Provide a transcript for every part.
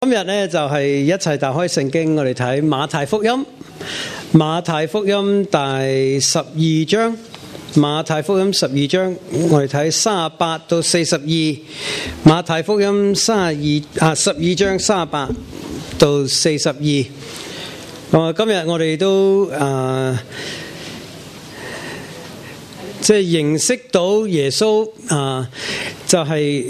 今日咧就係一齊打開聖經，我哋睇馬太福音。馬太福音第12章，馬太福音12章，我哋睇38到42。馬太福音12章38到42。今日我哋都即係認識到耶穌就係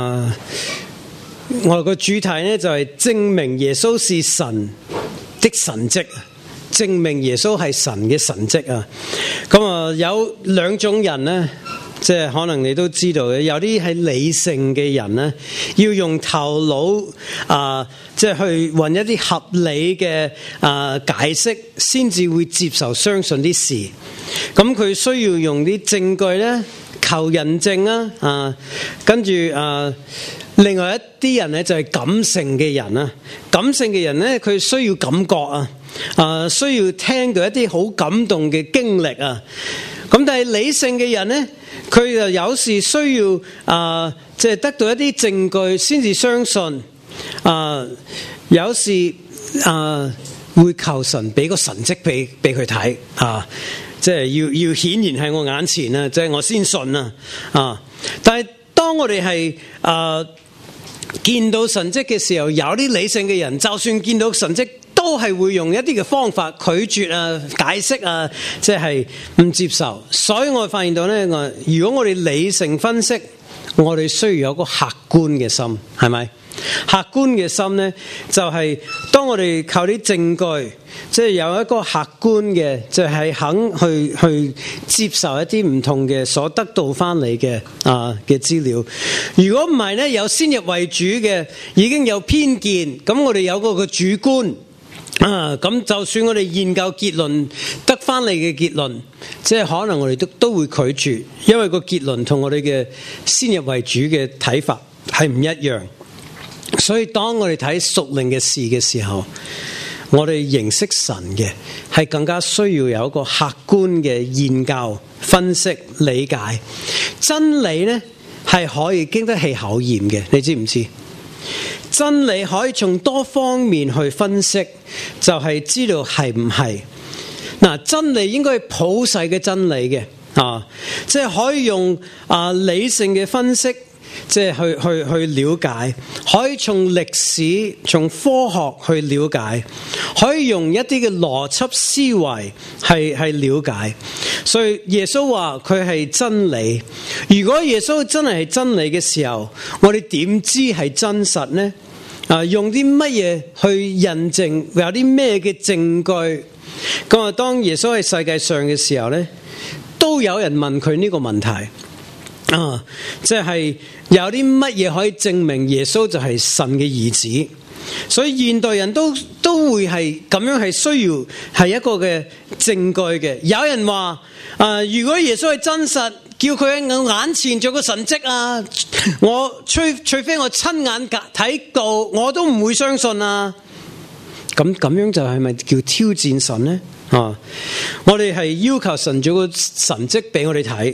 我哋個主題呢，就係證明耶穌是神的神蹟，證明耶穌係神嘅神蹟啊！咁有兩種人呢，即係可能你都知道嘅，有啲係理性嘅人呢，要用頭腦即係去揾一啲合理嘅解釋，先至會接受相信啲事。咁佢需要用啲證據咧，求人證跟住另外一啲人咧就係感性嘅人啊，感性嘅人咧佢需要感覺需要聽到一啲好感動嘅經歷啊。咁但係理性嘅人咧，佢就有時需要即係得到一啲證據先至相信。有時會求神俾個神蹟俾佢睇即係要顯然喺我眼前啊，即係我先信但係當我哋係見到神蹟嘅時候，有啲理性嘅人就算見到神蹟都係會用一啲嘅方法拒絕解釋即係唔接受。所以我發現到咧，如果我哋理性分析，我哋需要有個客觀嘅心，係咪？客觀嘅心呢，就係當我哋靠啲證據，即係有一個客觀嘅，就係肯去接受一啲唔同嘅所得到翻嚟嘅資料。如果唔係呢，有先入為主嘅，已經有偏見，咁我哋有個主觀咁就算我哋研究結論得翻嚟嘅結論，即係可能我哋都會拒絕，因為個結論同我哋嘅先入為主嘅睇法係唔一樣。所以當我哋睇屬靈嘅事嘅時候，我哋認識神嘅係更加需要有一個客觀嘅研究、分析、理解。真理呢係可以經得起考驗嘅，你知唔知？真理可以從多方面去分析，就係知道係唔係。真理應該係普世嘅真理嘅即係可以用理性嘅分析，即係去了解，可以從歷史、從科學去了解，可以用一啲嘅邏輯思維係了解。所以耶穌話佢係真理。如果耶穌真係真理嘅時候，我哋點知係真實呢？用啲乜嘢去印證？有啲咩嘅證據？咁當耶穌喺世界上嘅時候呢，都有人問佢呢個問題。即係有啲乜嘢可以證明耶穌就係神嘅兒子？所以現代人都會係咁樣，係需要係一個嘅證據嘅。有人話如果耶穌係真實，叫佢喺我眼前做個神蹟我除非我親眼睇到，我都唔會相信咁樣就係咪叫挑戰神呢？我哋係要求神做個神蹟俾我哋睇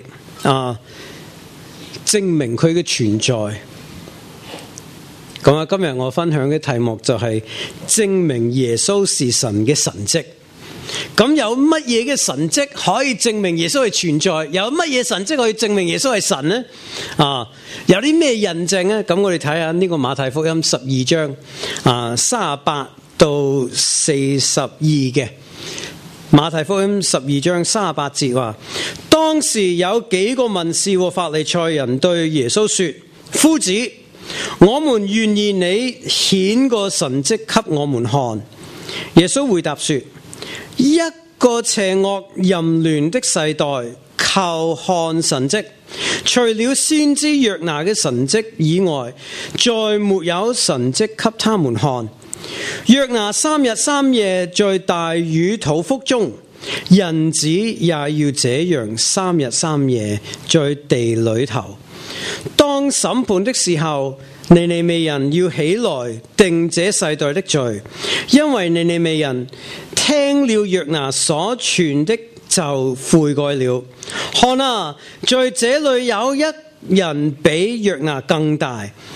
證明佢嘅存在。今日我分享嘅題目就係證明耶穌是神嘅神蹟。咁有乜嘢嘅神蹟可以證明耶穌係存在？有乜嘢神蹟可以證明耶穌係神呢？有啲咩印證呢？咁我哋睇下呢個馬太福音12章38到42嘅。馬太福音12章38節話，當時有幾個文士和法利賽人對耶穌說：夫子，我們願意你顯個神蹟給我們看。耶穌回答說：一個邪惡淫亂的世代求看神蹟，除了先知約拿嘅神蹟以外，再沒有神蹟給他們看。約拿3日3夜在大魚肚腹中，人子也要這樣3日3夜在地裏頭。當審判的時候，尼尼微人要起來定這世代的罪，因為尼尼微人聽了約拿所傳的就悔改了。看在這裏有一人比約拿更大。當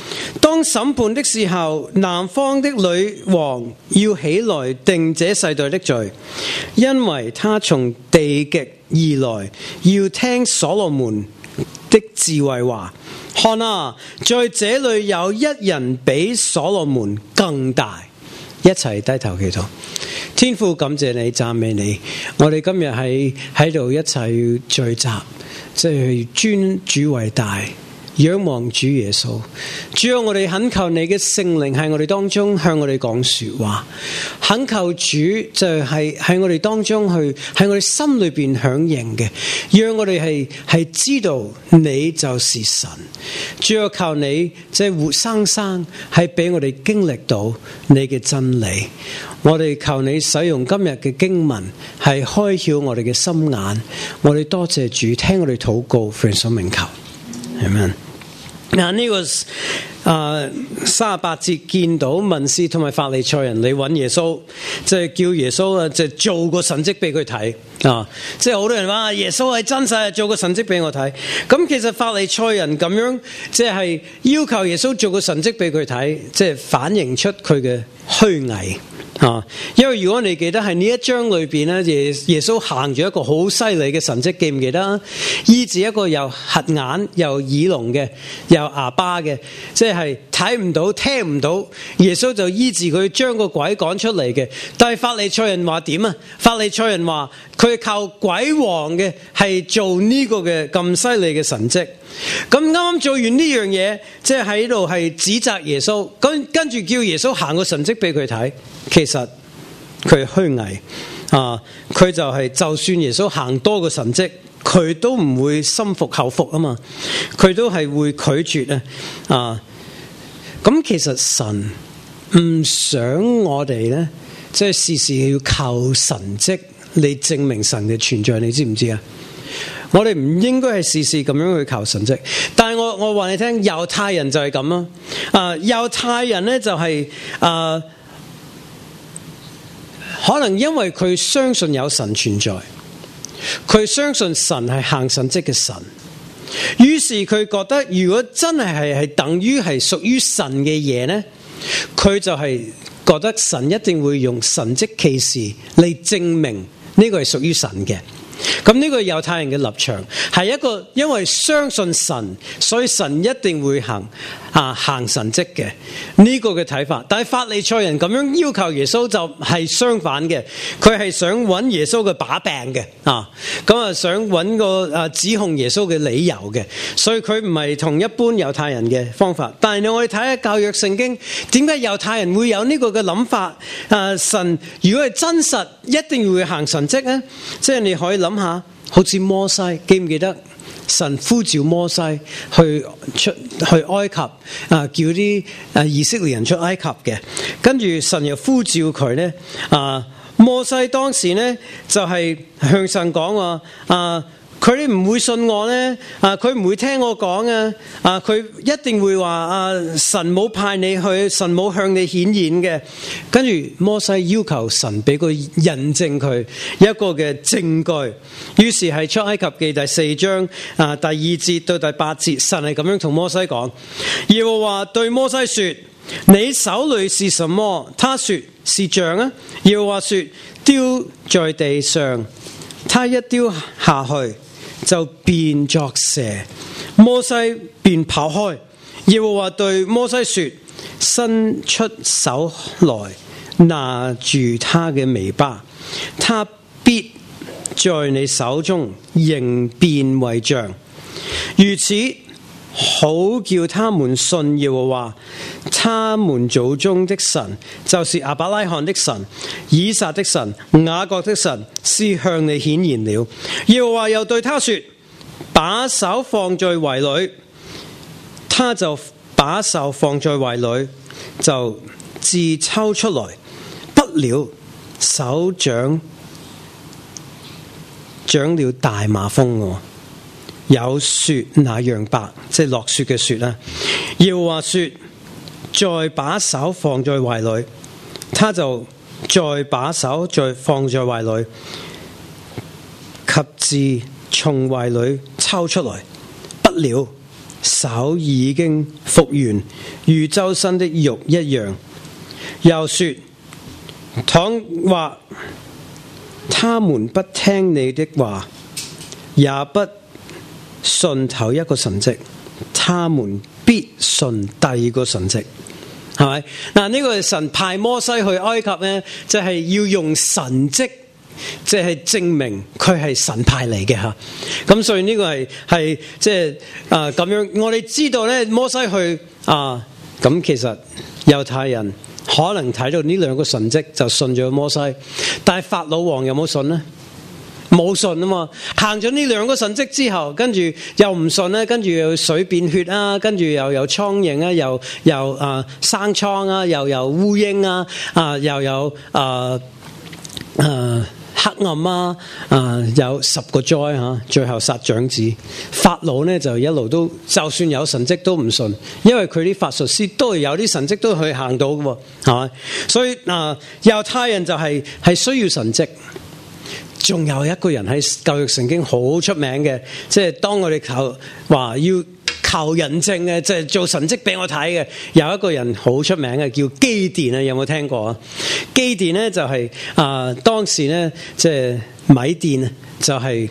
當審判的時候，南方的女王要起來定這世代的罪，因為他從地極而來，要聽所羅門的智慧話。看啊，在這裏有一人比所羅門更大。一齊低頭祈禱。天父，感謝你，讚美你。我哋今日喺度一齊聚集，即係尊主為大，仰望主耶穌。主啊，我哋懇求你嘅聖靈喺我哋當中向我哋講說話，懇求主就係喺我哋當中去喺我哋心裏邊響應嘅，讓我哋係知道你就是神。主啊，求你即係活生生係俾我哋經歷到你嘅真理。我哋求你使用今日嘅經文係開曉我哋嘅心眼。我哋多謝主，聽我哋禱告，奉主名求，阿們。嗱，呢個38節見到文士同埋法利賽人嚟揾耶穌，即係叫耶穌即係做個神蹟俾佢睇啊！即係好多人話耶穌係真實，做個神蹟俾我睇。咁其實法利賽人咁樣即係要求耶穌做個神蹟俾佢睇，即係反映出佢嘅虛偽。因為如果你記得係呢一章裏邊咧，耶穌行咗一個好犀利嘅神蹟，記唔記得？醫治一個又瞎眼又耳聾嘅，又啞巴嘅，即係睇唔到聽唔到，耶穌就醫治佢，將個鬼趕出嚟嘅。但係法利賽人話點啊？法利賽人話佢靠鬼王嘅係做呢個嘅咁犀利嘅神蹟。咁啱啱做完呢樣嘢，即係喺度係指責耶穌，跟住叫耶穌行個神蹟俾佢睇。其實佢虛偽啊！佢就係就算耶穌行多個神蹟，佢都唔會心服口服啊嘛，佢都係會拒絕啊！咁其實神唔想我哋咧，即係時時要靠神蹟嚟證明神嘅存在，你知唔知啊？我哋唔應該係時時咁樣去求神蹟，但係我話你聽，猶太人就係咁咯。猶太人咧就係可能因為佢相信有神存在，佢相信神係行神蹟嘅神，於是佢覺得如果真係等於係屬於神嘅嘢咧，佢就係覺得神一定會用神蹟奇事嚟證明呢個係屬於神嘅。咁呢個猶太人嘅立場係一個因為相信神，所以神一定會行神蹟嘅呢個嘅睇法。但係法利賽人咁樣要求耶穌就係相反嘅，佢係想揾耶穌嘅把柄嘅想揾個指控耶穌嘅理由嘅，所以佢唔係同一般猶太人嘅方法。但係我哋睇下舊約聖經，點解猶太人會有呢個嘅諗法？神如果係真實，一定會行神蹟咧，即係你可以諗下，好似摩西，記唔記得神呼召摩西去埃及叫啲以色列人出埃及嘅，跟住神又呼召佢咧摩西當時咧就係向神講話佢哋唔會信我咧佢唔會聽我講佢一定會話神冇派你去，神冇向你顯現嘅。跟住摩西要求神俾個印證佢一個嘅證據，於是係出埃及記第4章第2節到第8節，神係咁樣同摩西講。耶和華對摩西說：你手裏是什麼？他說是杖啊。耶和華說：丟在地上。他一丟下去就變作蛇，摩西便跑開。耶和華對摩西說：伸出手來拿住他嘅尾巴，他必在你手中仍變為杖，如此好叫他們信耶和華他們祖宗的神，就是亞伯拉罕的神、以撒的神、雅各的神，是向你顯現了。耶和華又對他說：把手放在懷裏。他就把手放在懷裏，就自抽出來，不料手長了大麻風，有雪那樣白，即係落雪嘅雪啦。耶和華說：再把手放在懷裏。他就再把手再放在懷裏，及至從懷裏抽出來，不料手已經復原，如周身的肉一樣。又說，倘或他們不聽你的話，也不信頭一個神蹟，他們必信第二個神蹟。係咪？嗱，呢個係神派摩西去埃及呢，就係要用神蹟，即係證明佢係神派嚟嘅吓。咁所以呢個係即係咁樣。我哋知道咧，摩西去咁其實猶太人可能睇到呢兩個神蹟就信咗摩西，但係法老王有冇信呢？冇信啊嘛！行咗呢兩個神蹟之後，跟住又唔信咧，跟住又水變血啊，跟住又有蒼蠅啊，又生瘡啊，又有烏蠅啊，又有黑暗啊，有10個災嚇，最後殺長子。法老呢就一路都就算有神蹟都唔信，因為佢啲法術師都係有啲神蹟都去行到嘅喎，係咪？所以猶太人就係需要神蹟。仲有一個人喺舊約聖經好出名嘅，即係當我哋話要求人證嘅，即係做神蹟俾我睇嘅，有一個人好出名嘅叫基甸啊，有冇聽過啊？基甸呢就係當時呢，即係米甸就係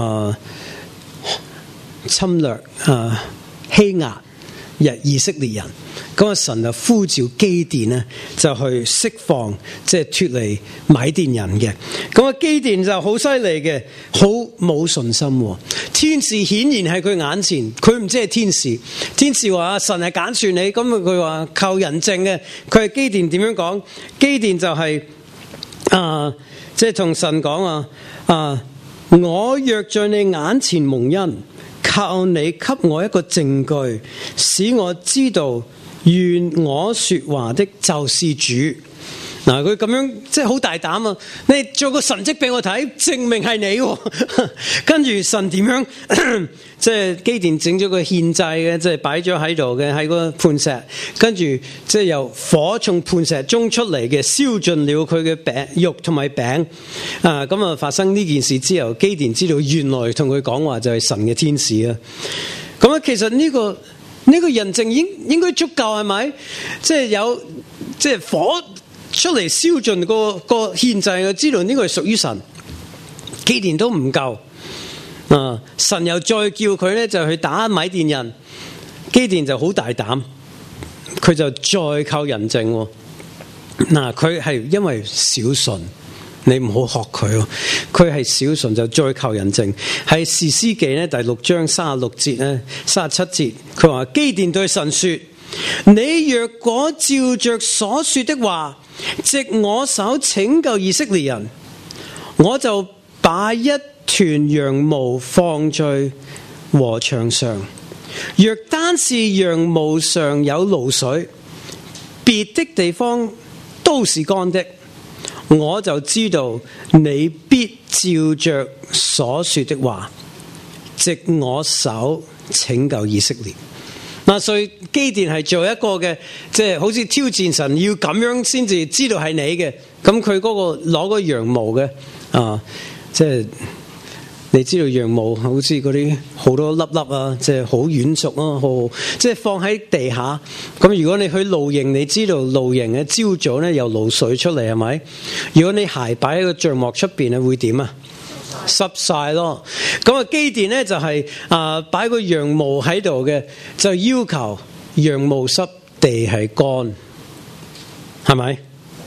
侵略欺壓以色列人。咁神就呼召基甸呢，就去釋放即係脫離米甸人嘅。咁基甸就好犀利嘅，好冇信心。天使顯然喺佢眼前，佢唔知係天使。天使話神係揀選你，咁佢話靠人證嘅。佢係基甸點樣講？基甸就係即係同神講我若在你眼前蒙恩，靠你給我一個證據，使我知道願我說話的就是主。嗱，佢咁樣即係好大膽啊！你做個神蹟俾我睇，證明係你。跟住神點樣？即係基甸整咗個獻祭嘅，即係擺咗喺度嘅，喺個磐石。跟住即係由火從磐石中出嚟嘅，燒盡了佢嘅餅肉同埋餅。咁發生呢件事之後，基甸知道原來同佢講話就係神嘅天使啊！咁其實呢個人證應該足夠係咪？即係有即係火出嚟燒盡個獻祭，我知道呢個係屬於神。基甸都唔夠，神又再叫佢咧就去打米甸人，基甸就好大膽，佢就再靠人證。佢係因為小信，你唔好學佢，佢係小信就再靠人證。係士師記咧第6章36節咧37節，佢話基甸對神說：你若果照着所說的話，藉我手拯救以色列人，我就把一團羊毛放在禾場上。若單是羊毛上有露水，別的地方都是乾的，我就知道你必照着所說的話，藉我手拯救以色列。所以基甸係做一個嘅，即係好似挑戰神，要咁樣先至知道係你嘅。咁佢嗰個攞個羊毛嘅，即係你知道羊毛好似嗰啲好多粒粒啊，即係好軟熟啊，即係放喺地下。咁如果你去露營，你知道露營嘅朝早咧又露水出嚟係咪？如果你鞋擺喺個帳幕出邊咧，會點啊？濕晒咯。咁基甸呢就係擺個羊毛喺度嘅，就要求羊毛濕，地係乾，係咪？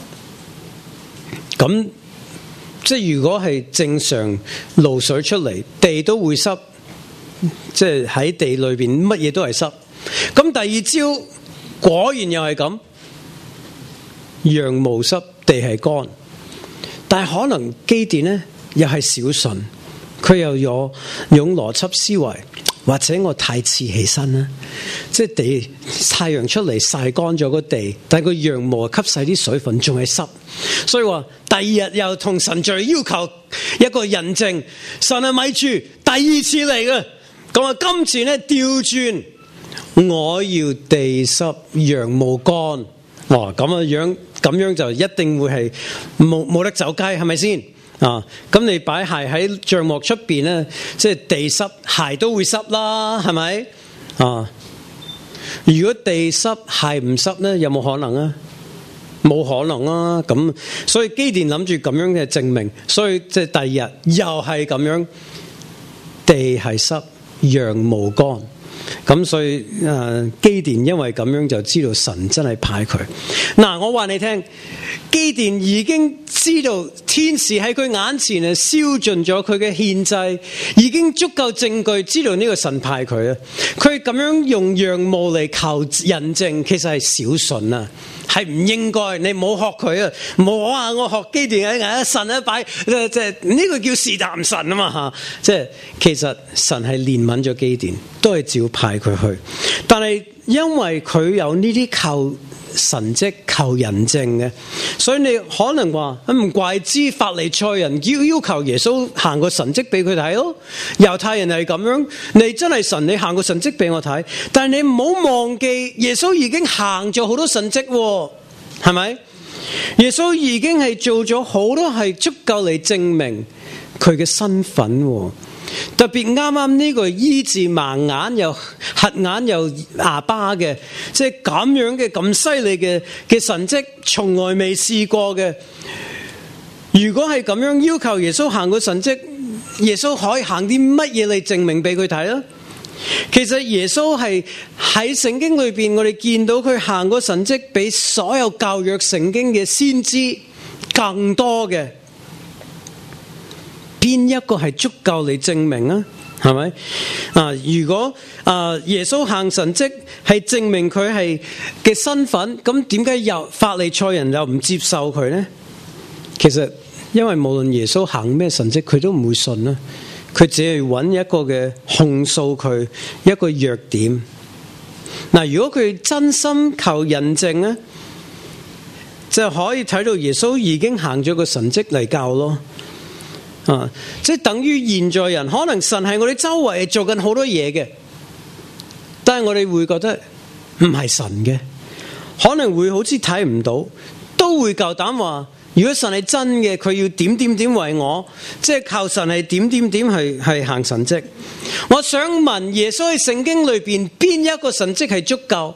咁即係如果係正常露水出嚟，地都會濕，即係喺地裏邊乜嘢都係濕。咁第二朝果然又係咁，羊毛濕，地係乾。但係可能基甸呢又係小信，佢又有用邏輯思維，或者我太遲起身啦，即係地太陽出嚟曬乾咗個地，但係個羊毛吸晒啲水分，仲係濕，所以話第二日又同神再要求一個人證，神啊咪住，第二次嚟嘅，咁今次咧調轉，我要地濕羊毛乾，哇咁樣就一定會係冇得走街，係咪先？咁你擺鞋喺帳幕出邊咧，即係地濕，鞋都會濕啦，係咪？ 如果地濕係唔濕呢？有冇可能啊？冇可能啊！咁所以基甸諗住咁樣嘅證明，所以即係第二日又係咁樣，地係濕，羊毛乾。咁所以基甸因為咁樣就知道神真係派佢。嗱，我話你聽，基甸已經知道天使喺佢眼前燒盡咗佢嘅獻祭，已經足夠證據知道呢個神派佢啊。佢咁樣用羊毛嚟求印證，其實係小信啊，係唔應該。你唔好學佢啊，唔好話我學基甸嘅神一擺，即係呢個叫試探神啊嘛吓。即係其實神係憐憫咗基甸，都係照派佢去。但係因為佢有呢啲求神蹟、求人證嘅，所以你可能話唔怪之法利賽人要求耶穌行個神蹟俾佢睇咯。猶太人係咁樣，你真係神，你行個神蹟俾我睇。但係你唔好忘記，耶穌已經行咗好多神蹟，係咪？耶穌已經係做咗好多係足夠嚟證明佢嘅身份。特別啱啱呢個醫治盲眼又瞎眼又啞巴嘅，即係咁樣嘅咁犀利嘅神蹟，從來未試過嘅。如果係咁樣要求耶穌行個神蹟，耶穌可以行啲乜嘢嚟證明俾佢睇呢？其實耶穌係喺聖經裏邊，我哋見到佢行個神蹟比所有舊約聖經嘅先知更多嘅。邊一個係足夠嚟證明啊？係咪？如果耶穌行神蹟係證明佢係嘅身份，咁點解又法利賽人又唔接受佢呢？其實因為無論耶穌行咩神蹟，佢都唔會信啦。佢只係揾一個嘅控訴佢一個弱點。如果佢真心求印證咧，就可以睇到耶穌已經行咗個神蹟嚟教咯。即係等於現在人，可能神係我哋周圍做緊好多嘢嘅，但係我哋會覺得唔係神嘅，可能會好似睇唔到，都會夠膽話，如果神係真嘅，佢要點點點為我，即係靠神係點點點係行神蹟。我想問耶穌喺聖經裏邊邊一個神蹟係足夠？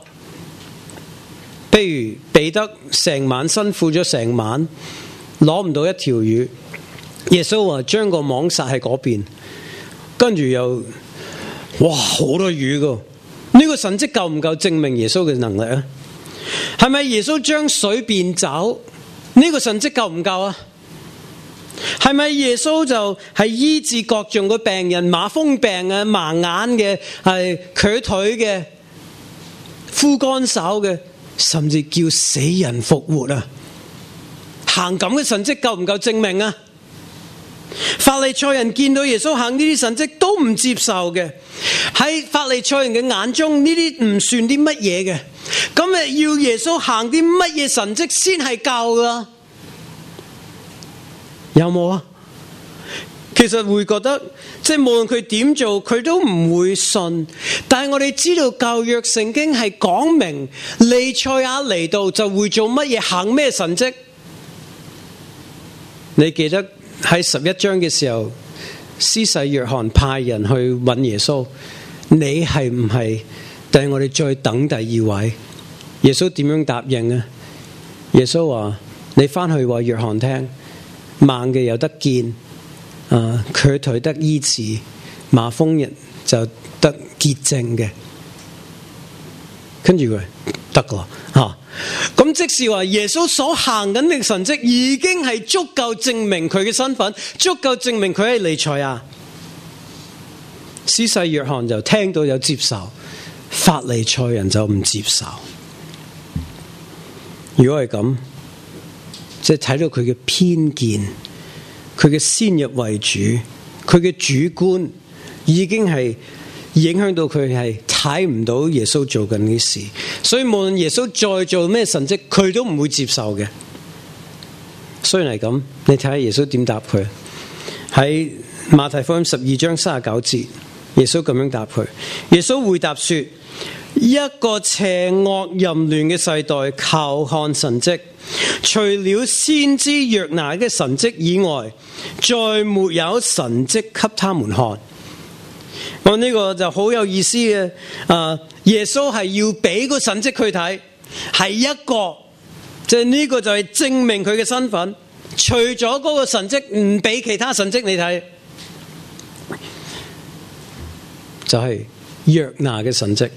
譬如彼得成晚辛苦咗成晚，攞唔到一條魚。耶穌話將個網撒喺嗰邊，跟住又哇好多魚噶，呢個神蹟夠唔夠證明耶穌嘅能力啊？係咪耶穌將水變酒？呢個神蹟夠唔夠啊？係咪耶穌就係醫治各種嘅病人，麻風病啊、盲眼嘅、係瘸腿嘅、枯乾手嘅，甚至叫死人復活啊？行咁嘅神蹟夠唔夠證明啊？法利賽人見到耶穌行呢啲神蹟都唔接受嘅，喺法利賽人嘅眼中呢啲唔算啲乜嘢嘅，咁要耶穌行啲乜嘢神蹟先係夠噶？有冇啊？其實會覺得即係無論佢點做，佢都唔會信。但係我哋知道舊約聖經係講明彌賽亞嚟到就會做乜嘢，行咩神蹟。你記得喺11章嘅時候，施洗約翰派人去揾耶穌，你係唔係？但係我哋再等第二位。耶穌點樣答應啊？耶穌話：你翻去話約翰聽，盲嘅有得見，瘸腿得醫治，麻風人就得潔淨嘅。跟住佢得個吓。咁即是話耶穌所行緊嘅神蹟已經係足夠證明佢嘅身份，足夠證明佢係彌賽亞。施洗約翰就聽到有接受，法利賽人就唔接受。如果係咁，即係睇到佢嘅偏見，佢嘅先入為主，佢嘅主觀已經係影響到佢係睇唔到耶穌做緊啲事，所以無論耶穌再做咩神蹟，佢都唔會接受嘅。雖然係咁，你睇下耶穌點答佢。喺馬太福音12章39節，耶穌咁樣答佢。耶穌回答說：一個邪惡淫亂嘅世代求看神蹟，除了先知約拿嘅神蹟以外，再沒有神蹟給他們看。 我呢個就好有意思嘅。耶穌係要俾個神蹟佢睇，係一個，即係呢個就係證明佢嘅身份。除咗嗰個神蹟，唔俾其他神蹟你睇，就係約拿嘅神蹟。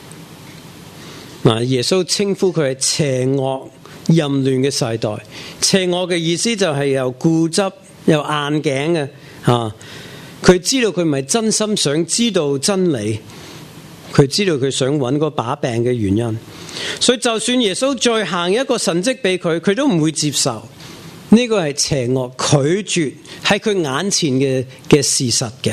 耶穌稱呼佢係邪惡淫亂嘅世代。邪惡嘅意思就係又固執又硬頸嘅。佢知道佢唔係真心想知道真理，佢知道佢想揾個把柄嘅原因，所以就算耶穌再行一個神蹟俾佢，佢都唔會接受。呢個係邪惡，拒絕喺佢眼前嘅事實嘅。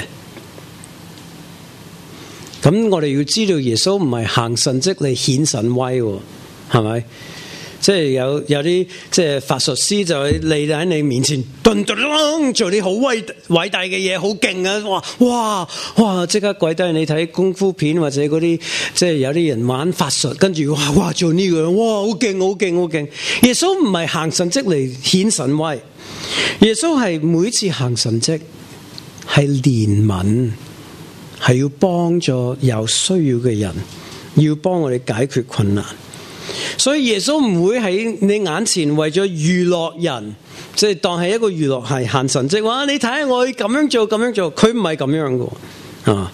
咁我哋要知道耶穌唔係行神蹟嚟顯神威，係咪？即係有啲即係法術師就嚟喺你面前，咚咚咚做啲好偉大嘅嘢，好勁啊！哇！即刻跪低。你睇功夫片或者嗰啲，即係有啲人玩法術，跟住哇做呢個，哇好勁！耶穌唔係行神蹟嚟顯神威，耶穌係每次行神蹟係憐憫，係要幫助有需要嘅人，要幫我哋解決困難。所以耶穌唔會喺你眼前為咗娛樂人，即係當係一個娛樂係行神蹟。哇！你睇下我咁樣做，佢唔係咁樣嘅。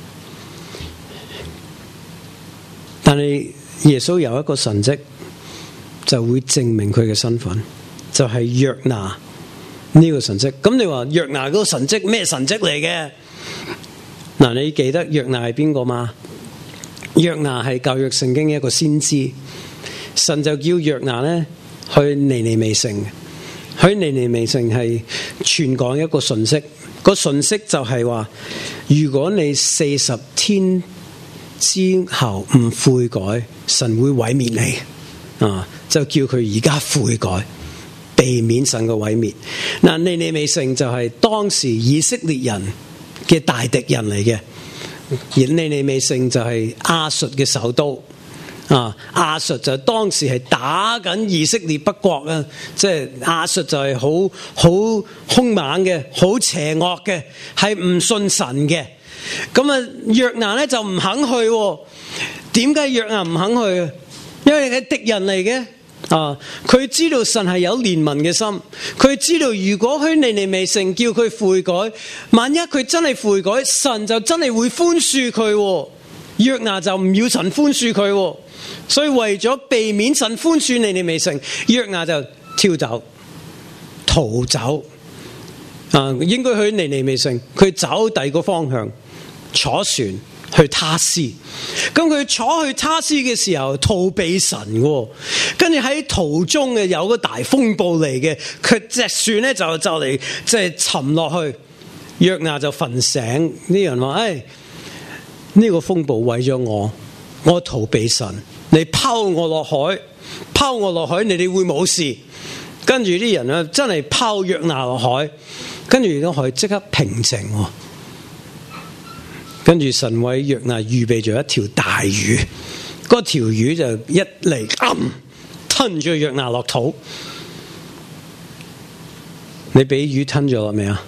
但係耶穌有一個神蹟，就會證明佢嘅身份，就係約拿呢個神蹟。咁你話約拿嗰個神蹟咩神蹟嚟嘅？你記得約拿係邊個嗎？約拿係舊約聖經嘅一個先知。神就叫約拿咧去尼尼微城，去尼尼微城係傳講一個訊息，個訊息就係話，如果你40天之後唔悔改，神會毀滅你。就叫佢而家悔改，避免神嘅毀滅。尼尼微城就係當時以色列人嘅大敵人嚟嘅，而尼尼微城就係亞述嘅首都。亞述就當時係打緊以色列北國啊，即係亞述就係好兇猛嘅，好邪惡嘅，係唔信神嘅。咁約拿咧就唔肯去。點解約拿唔肯去啊？因為係敵人嚟嘅。佢知道神係有憐憫嘅心，佢知道如果去尼尼微城叫佢悔改，萬一佢真係悔改，神就真係會寬恕佢。約拿就唔要神寬恕佢。所以為咗避免神寬恕尼尼微城，約拿就跳走、逃走。應該去尼尼微城，佢走第二個方向，坐船去他施。咁佢坐去他施嘅時候，逃避神。跟住喺途中嘅有個大風暴嚟嘅，佢隻船咧就嚟即係沉落去。約拿就瞓醒，啲人話：呢個風暴為咗我逃避神。你拋我落海，你哋會冇事。跟住啲人啊，真係拋約拿落海，跟住個海即刻平靜。跟住神為約拿預備咗一條大魚，嗰條魚就一嚟吞咗約拿落肚。你俾魚吞咗啦未啊？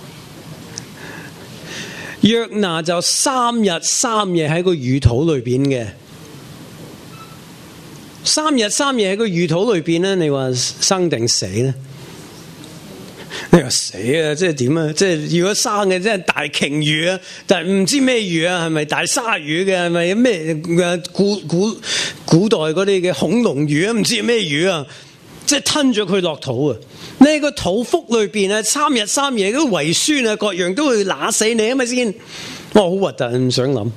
約拿就3日3夜喺個魚肚裏邊嘅。3日3夜喺個魚肚裏邊咧，你話生定死咧？你話死啊！即係點啊？即係如果生嘅，即係大鯨魚啊，但係唔知咩魚啊？係咪大鯊魚嘅？係咪咩古代嗰啲嘅恐龍魚啊？唔知咩魚啊？即係吞咗佢落肚啊！呢個肚腹裏邊啊，3日3夜嗰啲胃酸啊，各樣都會乸死你啊嘛先。哇，好核突，唔想諗。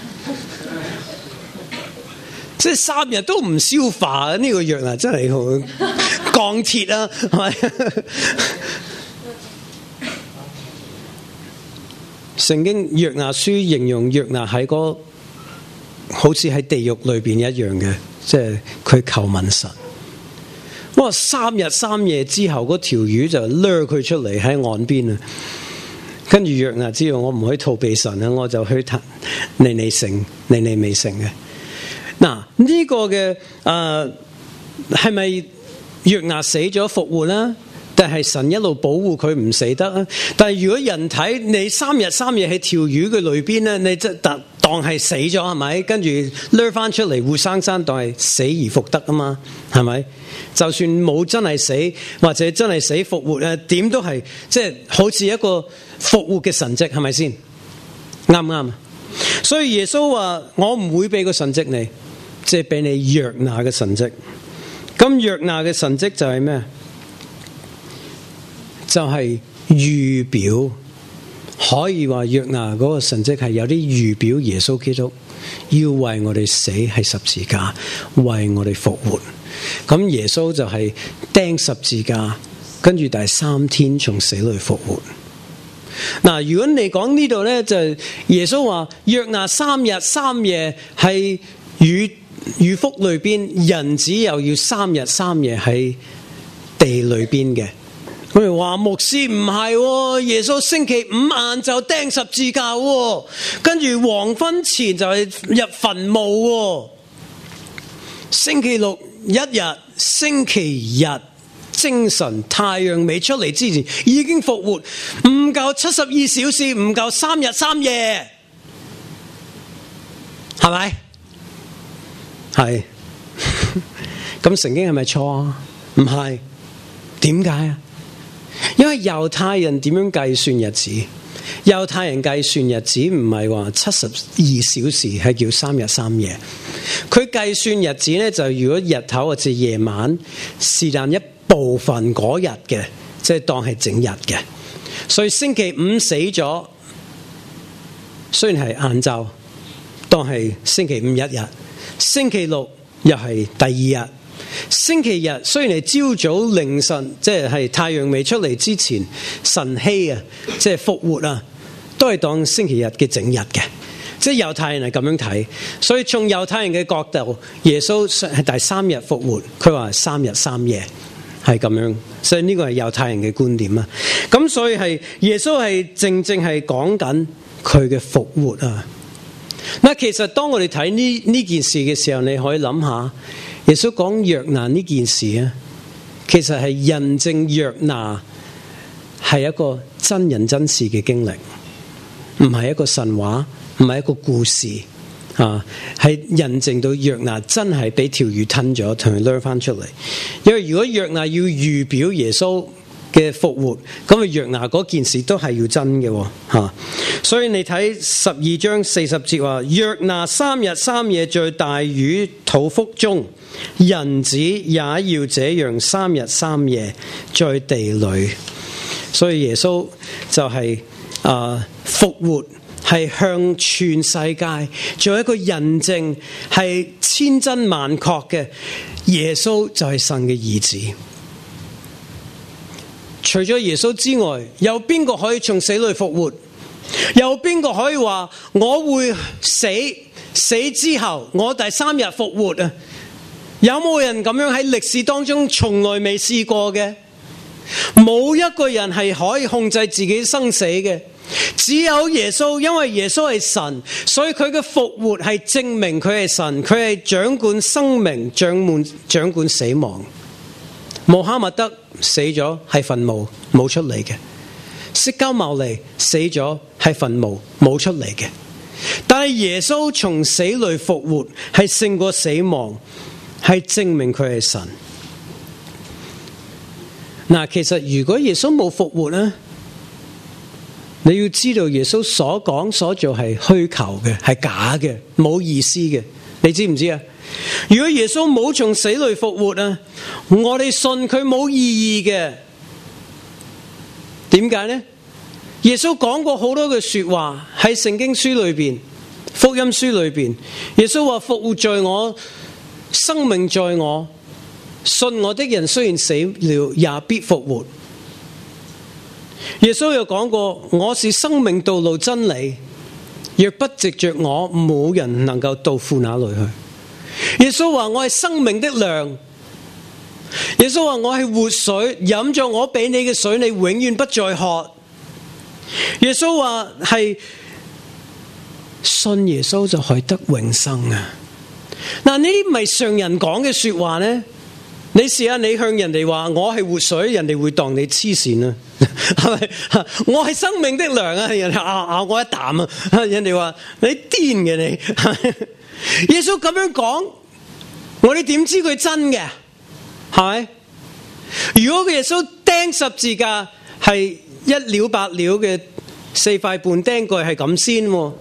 即係3日都唔消化，呢個藥啊真係好鋼鐵啊，係咪？聖經約拿書形容約拿喺個好似喺地獄裏邊一樣嘅，即係佢求問神。哇！3日3夜之後，嗰條魚就掠佢出嚟喺岸邊啊！跟住約拿知道我唔可以逃避神啊，我就去尼尼微城嘅。嗱，呢個嘅係咪約拿死咗復活啦？第但係神一路保護佢唔死得啊？但係如果人睇你3日3夜喺條魚嘅裏邊咧，你即當係死咗係咪？跟住掠翻出嚟活生生當係死而復得啊嘛，係咪？就算冇真係死或者真係死復活咧，點都係即係好似一個復活嘅神蹟，係咪先？啱唔啱啊？所以耶穌話：我唔會俾個神蹟你，即係俾你約拿嘅神蹟。咁約拿嘅神蹟就係咩？就係預表，可以話約拿嗰個神蹟係有啲預表耶穌基督要為我哋死喺十字架，為我哋復活。咁耶穌就係釘十字架，跟住第3天從死裏復活。嗱，如果你講呢度咧，就係耶穌話約拿3日3夜係魚腹裏邊，人子又要3日3夜喺地裏邊嘅。佢哋話牧師唔係，耶穌星期5晏就釘十字架，跟住黃昏前就係入墳墓，星期6一日，星期日精神太陽未出嚟之前已經復活，唔夠72小時，唔夠3日3夜，係咪？係。咁聖經係咪錯啊？唔係。點解啊？因為猶太人點樣計算日子？猶太人計算日子唔係話72小時，係叫3日3夜。佢計算日子咧，就如果日頭或者夜晚是但一部分嗰日嘅，即係當係整日嘅。所以星期5死咗，雖然係晏晝，當係星期5一日；星期6又係第2日。星期日雖然係朝早凌晨，即係太陽未出嚟之前，晨曦啊，即係復活啊，都係當星期日嘅整日嘅。即係猶太人係咁樣睇，所以從猶太人嘅角度，耶穌係第3日復活，佢話3日3夜係咁樣，所以呢個係猶太人嘅觀點啊。咁所以係耶穌係正係講緊佢嘅復活啊。嗱，其實當我哋睇呢件事嘅時候，你可以諗下。耶穌講約拿呢件事啊，其實係印證約拿係一個真人真事嘅經歷，唔係一個神話，唔係一個故事啊，係印證到約拿真係俾條魚吞咗，同佢掠翻出嚟。因為如果約拿要預表耶穌嘅復活，咁啊約拿嗰件事都係要真嘅吓。所以你睇12章40節話，約拿3日3夜在大魚肚腹中，人子也要這樣3日3夜在地裏。所以耶穌就係復活，係向全世界做一個印證，係千真萬確嘅。耶穌就係神嘅兒子。除咗耶穌之外，有邊個可以從死裏復活？有邊個可以話我會死之後我第3日復活啊？有冇人咁樣喺歷史當中從來未試過嘅？冇一個人係可以控制自己生死嘅，只有耶穌。因為耶穌係神，所以佢嘅復活係證明佢係神，佢係掌管生命，掌管死亡。穆罕默德死咗係墳墓冇出嚟嘅，釋迦牟尼死咗係墳墓冇出嚟嘅，但係耶穌從死裏復活，係勝過死亡，係證明佢係神。嗱，其實如果耶穌冇復活呢，你要知道耶穌所講所做係虛構嘅，係假嘅，冇意思嘅。你知唔知啊？如果耶穌冇從死裏復活啊，我哋信佢冇意義嘅。點解呢？耶穌講過好多嘅說話喺聖經書裏邊、福音書裏邊。耶穌話：復活在我，生命在我，信我的人雖然死了，也必復活。耶穌又講過：我是生命、道路、真理，若不藉着我，冇人能夠到父那裏去。耶穌話：我係生命的糧。耶穌話：我係活水，飲咗我俾你嘅水，你永遠不再渴。耶穌話：係信耶穌就可以得永生啊！嗱，呢啲唔係常人講嘅說話呢？ 你試下你向人哋話我係活水，人哋會當你黐線啊，係咪？我係生命的糧啊，人哋咬我一啖啊，人哋話你癲嘅你。耶穌咁樣講，我哋點知佢真嘅？係咪？如果耶穌釘十字架係一了百了嘅4塊半釘句係咁先，咁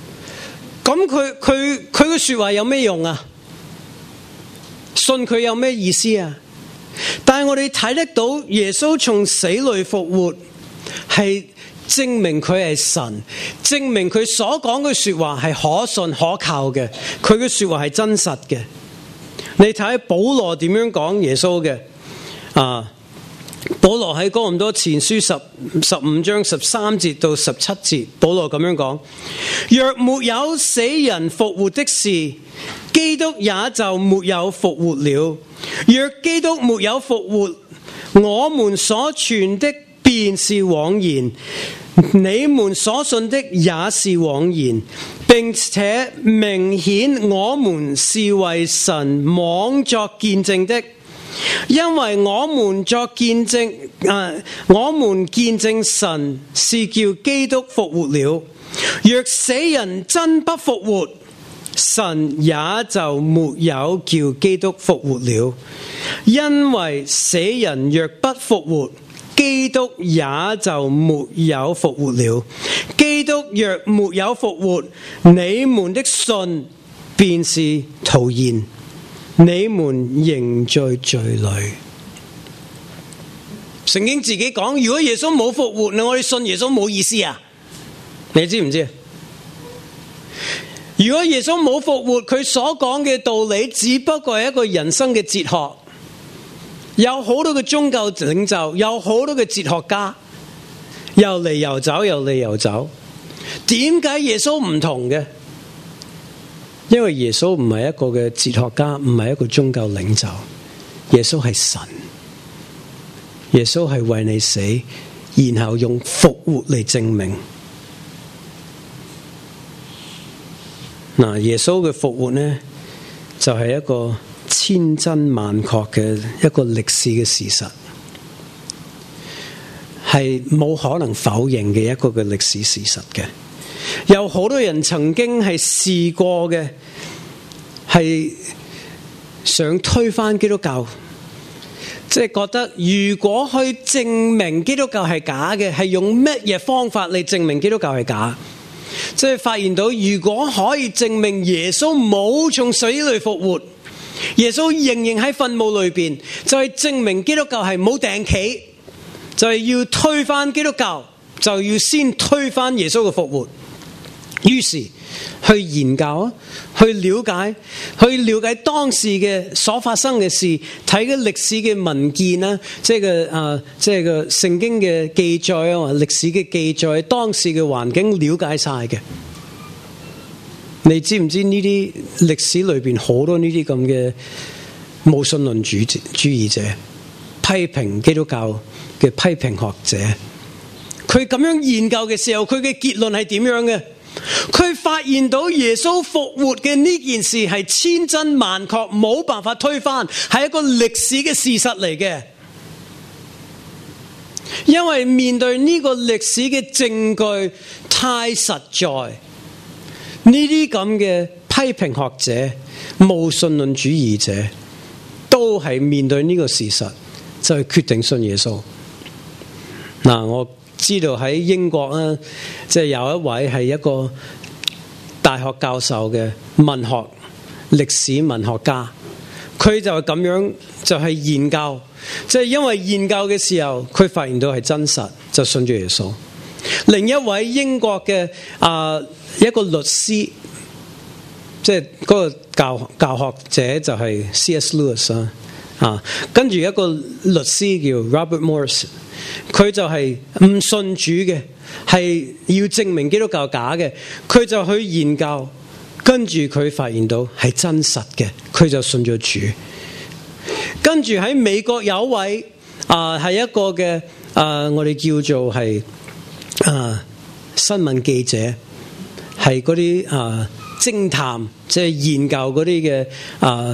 佢嘅說話有咩用啊？信佢有咩意思啊？但係我哋睇得到耶穌從死裏復活，係證明佢係神，證明佢所講嘅說話係可信可靠嘅，佢嘅說話係真實嘅。你睇保羅點樣講耶穌嘅啊？保羅喺哥林多前書15章13節到17節，保羅咁樣講：若沒有死人復活的事，基督也就沒有復活了。若基督沒有復活，我們所傳的便是枉然，你們所信的也是枉然，並且明顯我們是為神妄作見證的。因為我們作見證，我們見證神是叫基督復活了。若死人真不復活，神也就沒有叫基督復活了。因為死人若不復活，基督也就沒有復活了。基督若沒有復活，你們的信便是徒然，你們仍在罪裏。聖經自己講，如果耶穌冇復活，我哋信耶穌冇意思啊？你知唔知？如果耶穌冇復活，佢所講嘅道理只不過係一個人生嘅哲學。有好多嘅宗教領袖，有好多嘅哲學家，又嚟又走，又嚟又走。點解耶穌唔同嘅？因為耶穌唔係一個嘅哲學家，唔係一個宗教領袖。耶穌係神，耶穌係為你死，然後用復活嚟證明。嗱，耶穌嘅復活呢，就係一個千真萬確嘅一個歷史嘅事實，係冇可能否認嘅一個嘅歷史事實嘅。有好多人曾經係試過嘅，係想推翻基督教，即係覺得如果去證明基督教係假嘅，係用乜嘢方法嚟證明基督教係假？即係發現到，如果可以證明耶穌冇從死裏復活，耶穌仍然喺墳墓裏邊，就係證明基督教係冇定期，就係要推翻基督教，就要先推翻耶穌嘅復活。於是去研究啊，去了解當時嘅所發生嘅事，睇嘅歷史嘅文件啦，即係個聖經嘅記載啊，歷史嘅記載，當時嘅環境了解晒嘅。你知唔知呢啲歷史裏邊好多呢啲咁嘅無神論主義者，批評基督教嘅批評學者，佢咁樣研究嘅時候，佢嘅結論係點樣嘅？佢發現到耶穌復活嘅呢件事係千真萬確，冇辦法推翻，係一個歷史嘅事實嚟嘅。因為面對呢個歷史嘅證據太實在，呢啲咁嘅批評學者、無神論主義者，都係面對呢個事實，就係決定信耶穌。嗱，我知道喺英國啊，即係有一位係一個大學教授嘅文學歷史文學家，佢就咁樣就係研究，即係因為研究嘅時候，佢發現到係真實，就信咗耶穌。另一位英國嘅一個律師，即係嗰個教學者就係 C.S. Lewis 啊，跟住一個律師叫 Robert Morris。佢就係唔信主嘅，係要證明基督教假嘅，佢就去研究，跟住佢發現到係真實嘅，佢就信咗主。跟住喺美國有一位係一個嘅我哋叫做係新聞記者，係嗰啲偵探，即係研究嗰啲嘅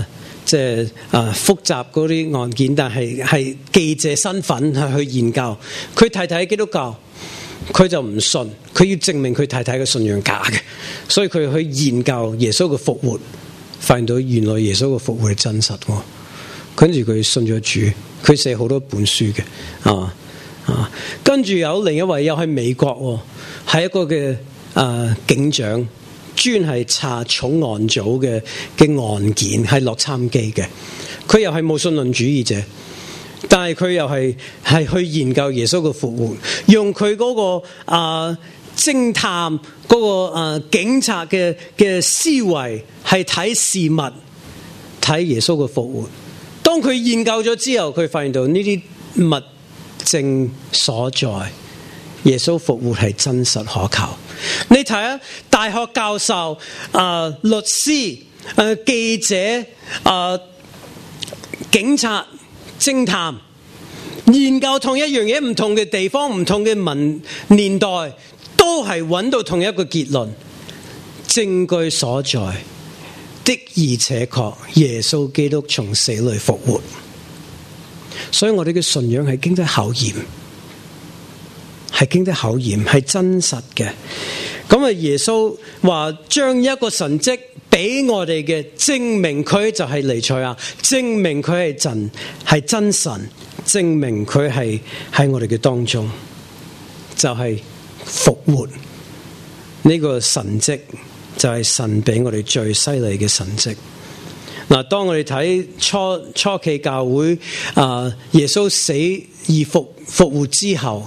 複雜嗰啲案件，但係記者身份去研究。佢太太係基督教，佢就唔信，佢要證明佢太太嘅信仰假嘅，所以佢去研究耶穌嘅復活，發現到原來耶穌嘅復活係真實喎。跟住佢信咗主，佢寫好多本書嘅跟住有另一位又喺美國喎，係一個嘅警長，專係查重案組嘅案件，係洛杉磯嘅。佢又係無信論主義者，但係佢又係去研究耶穌嘅復活，用佢嗰個偵探嗰個警察嘅思維係睇事物，睇耶穌嘅復活。當佢研究咗之後，佢發現到呢啲物證所在，耶穌復活係真實可靠。你睇下，大學教授、律師、記者、警察、偵探，研究同一樣嘢，唔同嘅地方、唔同嘅年代，都係揾到同一個結論，證據所在的而且確，耶穌基督從死裏復活。所以我哋嘅信仰係經得考驗，係經得考驗，係真實嘅。咁耶穌話將一個神蹟俾我哋嘅，證明佢就係彌賽亞，證明佢係真神，證明佢係喺我哋嘅當中，就係復活。呢個神蹟就係神俾我哋最犀利嘅神蹟。嗱，當我哋睇初期教會耶穌死而復活之後，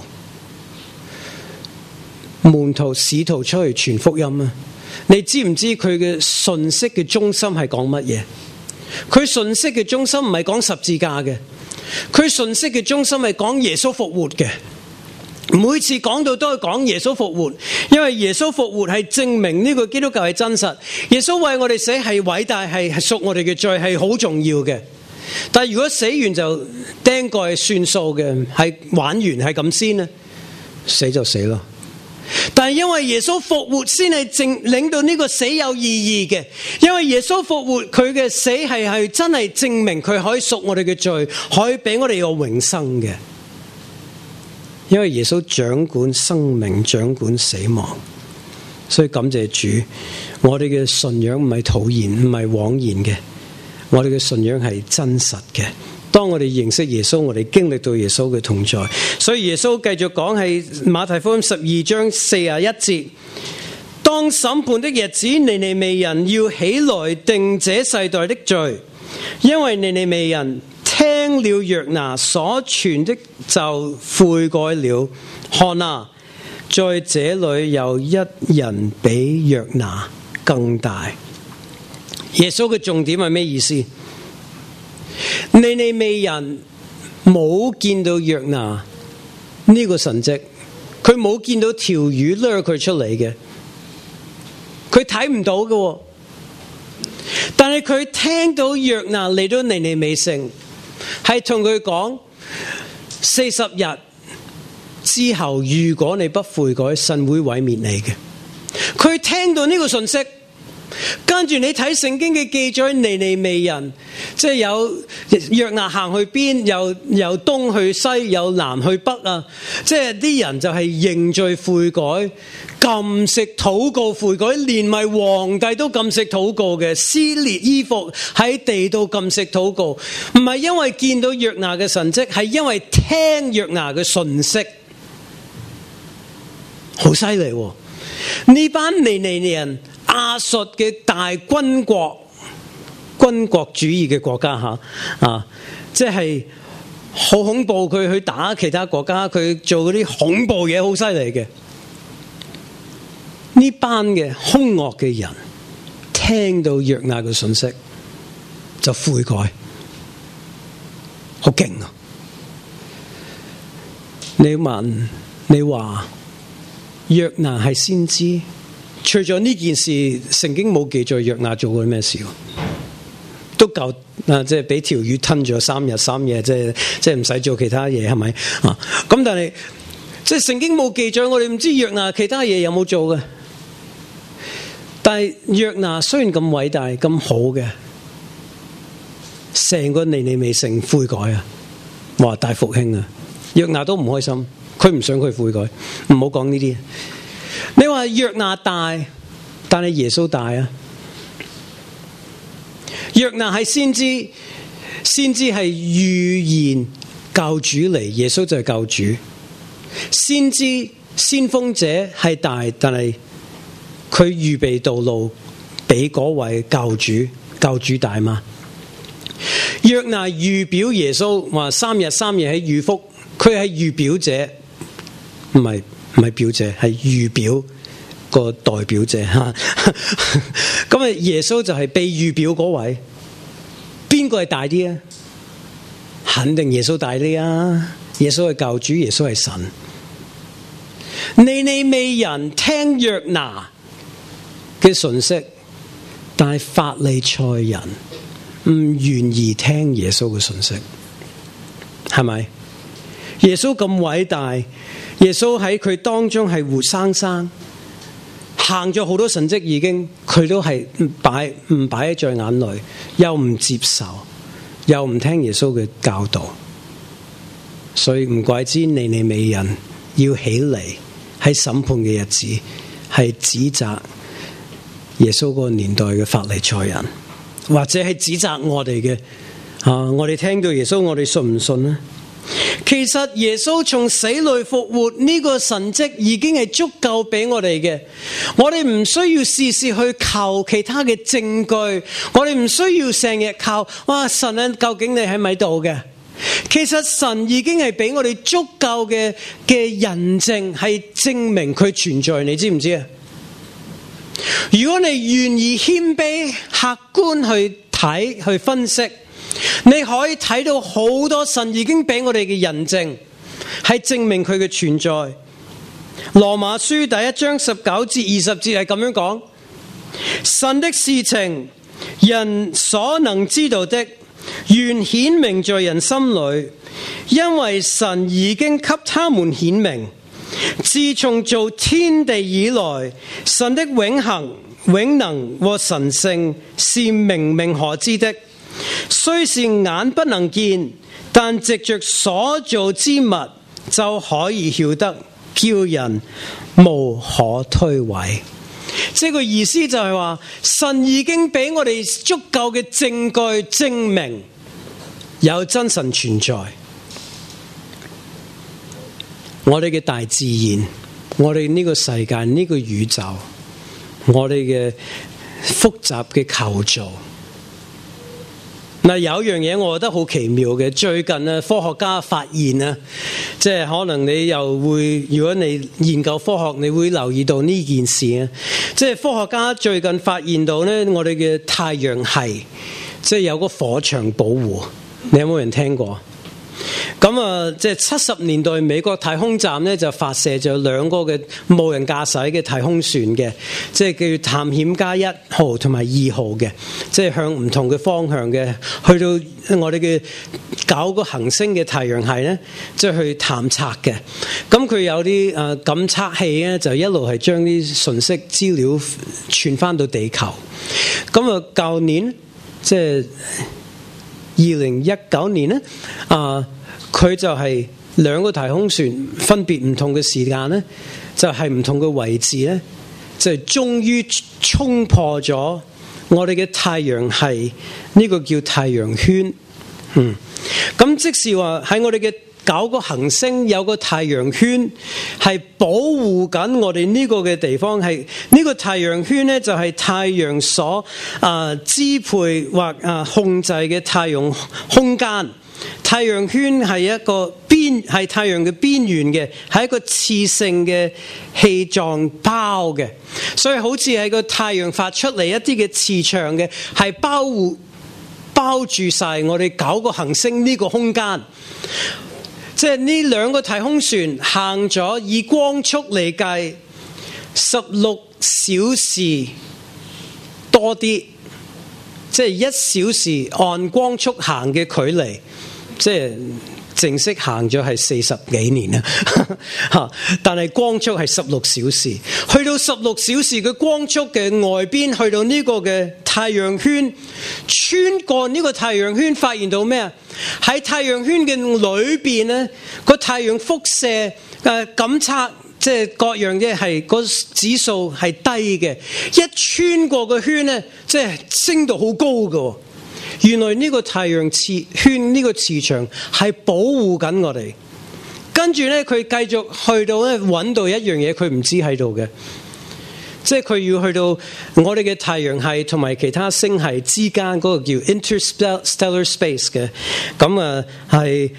門徒使徒出去傳福音啊！你知唔知佢嘅信息嘅中心係講乜嘢？佢信息嘅中心唔係講十字架嘅，佢信息嘅中心係講耶穌復活嘅。每次講到都係講耶穌復活，因為耶穌復活係證明呢個基督教係真實。耶穌為我哋死係偉大，係贖我哋嘅罪，係好重要嘅。但係如果死完就釘蓋算數嘅，係玩完係咁先啊，死就死咯。但係因為耶穌復活先係令到呢個死有意義嘅，因為耶穌復活佢嘅死係真係證明佢可以贖我哋嘅罪，可以俾我哋有永生嘅。因為耶穌掌管生命，掌管死亡，所以感謝主，我哋嘅信仰唔係徒然，唔係枉然嘅，我哋嘅信仰係真實嘅。當我哋認識耶穌，我哋經歷到耶穌嘅同在。所以耶穌繼續講係馬太福音12章41節，當審判的日子，尼尼微人要起來定這世代的罪，因為尼尼微人聽了約拿所傳的就悔改了。看啊，在這裏有一人比約拿更大。耶穌嘅重點係咩意思？尼尼微人冇見到約拿呢個神蹟，佢冇見到條魚掠佢出嚟嘅，佢睇唔到嘅。但係佢聽到約拿嚟到尼尼微城，係同佢講40日之後，如果你不悔改，神會毀滅你嘅。佢聽到呢個信息，跟住你睇聖經嘅記載，尼尼微人即係有約拿行去邊，由東去西，由南去北啊！即係啲人就係認罪悔改，禁食禱告悔改，連埋皇帝都禁食禱告嘅，撕裂衣服喺地度禁食禱告。唔係因為見到約拿嘅神蹟，係因為聽約拿嘅信息，好犀利喎！呢班尼尼微人，亞述嘅大軍國主義嘅國家即係好恐怖。佢去打其他國家，佢做嗰啲恐怖嘢，好犀利嘅。呢班嘅兇惡嘅人聽到約拿嘅信息就悔改，好勁啊！你話約拿係先知？除咗呢件事，聖經冇記載約拿做過咩事，都夠即係俾條魚吞咗3日3夜，即係唔使做其他嘢，係咪啊？咁但係即係聖經冇記載，我哋唔知約拿其他嘢有冇做嘅。但係約拿雖然咁偉大咁好嘅， 成個尼尼微城悔改啊，哇大復興啊！約拿都唔開心，佢唔想佢悔改，唔好講呢啲。你話約拿大，但係耶穌大啊！約拿係先知，先知係預言救主嚟，耶穌就係救主。先知先鋒者係大，但係佢預備道路俾嗰位救主，救主大嘛？約拿預表耶穌，話3日3夜喺魚腹，佢係預表者，唔係表者，係預表個代表者吓。咁啊，耶穌就係被預表嗰位，邊個係大啲啊？肯定耶穌大啲啊！耶穌係救主，耶穌係神。尼尼微人聽約拿嘅訊息，但係法利賽人唔願意聽耶穌嘅訊息，係咪？耶穌咁偉大，耶穌喺佢當中係活生生，行咗好多神蹟，已經佢都係唔擺在眼裏，又唔接受，又唔聽耶穌嘅教導，所以唔怪之尼尼微人要起嚟喺審判嘅日子，係指責耶穌嗰個年代嘅法利賽人，或者係指責我哋嘅我哋聽到耶穌，我哋信唔信呢？其實耶穌從死裏復活呢個神蹟已經係足夠俾我哋嘅，我哋唔需要事事去求其他嘅證據，我哋唔需要成日靠神啊，究竟你喺咪度嘅？其實神已經係俾我哋足夠嘅印證，係證明佢存在，你知唔知啊？如果你願意謙卑客觀去睇去分析，你可以睇到好多神已經俾我哋嘅印證，係證明佢嘅存在。羅馬書第1章19至20節係咁樣講：神的事情，人所能知道的，原顯明在人心裏，因為神已經給他們顯明。自從造天地以來，神的永恆、永能和神性是明明可知的，雖是眼不能見，但藉着所造之物就可以曉得，叫人無可推諉。即係個意思就係話，神已經俾我哋足夠嘅證據證明有真神存在。我哋嘅大自然，我哋呢個世界，呢個宇宙，我哋嘅複雜嘅構造。嗱，有樣嘢我覺得好奇妙嘅，最近啊，科學家發現啊，即係可能你又會，如果你研究科學，你會留意到呢件事啊。即係科學家最近發現到咧，我哋嘅太陽系即係有個火牆保護，你有冇人聽過？咁啊，即係70年代美國太空站咧就發射咗2個嘅無人駕駛嘅太空船嘅，即係叫探險家1號同埋2號嘅，即係向唔同嘅方向嘅，去到我哋嘅9個行星嘅太陽系咧，即係去探測嘅。咁佢有啲感測器咧，就一路係將啲信息資料傳翻到地球。咁啊，舊年即係2019年咧佢就係2個太空船分別唔同嘅時間咧，就係唔同嘅位置咧，就係終於衝破咗我哋嘅太陽系呢個叫太陽圈。咁即是話喺我哋嘅9個行星有個太陽圈係保護緊我哋呢個嘅地方，係呢個太陽圈咧就係太陽所支配或控制嘅太陽空間。太陽圈係一個係太陽嘅邊緣嘅，係一個磁性嘅氣狀包嘅，所以好似係個太陽發出嚟一啲嘅磁場嘅，係包住晒我哋9個行星呢個空間。即係呢2個太空船行咗以光速嚟計16小時多啲，即係1小時按光速行嘅距離，即係正式行咗係40幾年啦，但係光速係16小時，去到16小時嘅光速嘅外邊，去到呢個嘅太陽圈，穿過呢個太陽圈，發現到咩啊？喺太陽圈嘅裏邊咧，個太陽輻射感測即係各樣嘅係個指數係低嘅，一穿過個圈咧，即係升到好高嘅。原來呢個太陽圈呢個磁場係保護緊我哋，跟住咧佢繼續去到咧揾到一樣嘢，佢唔知喺度嘅，即係佢要去到我哋嘅太陽系同埋其他星系之間嗰個叫 interstellar space 嘅，咁係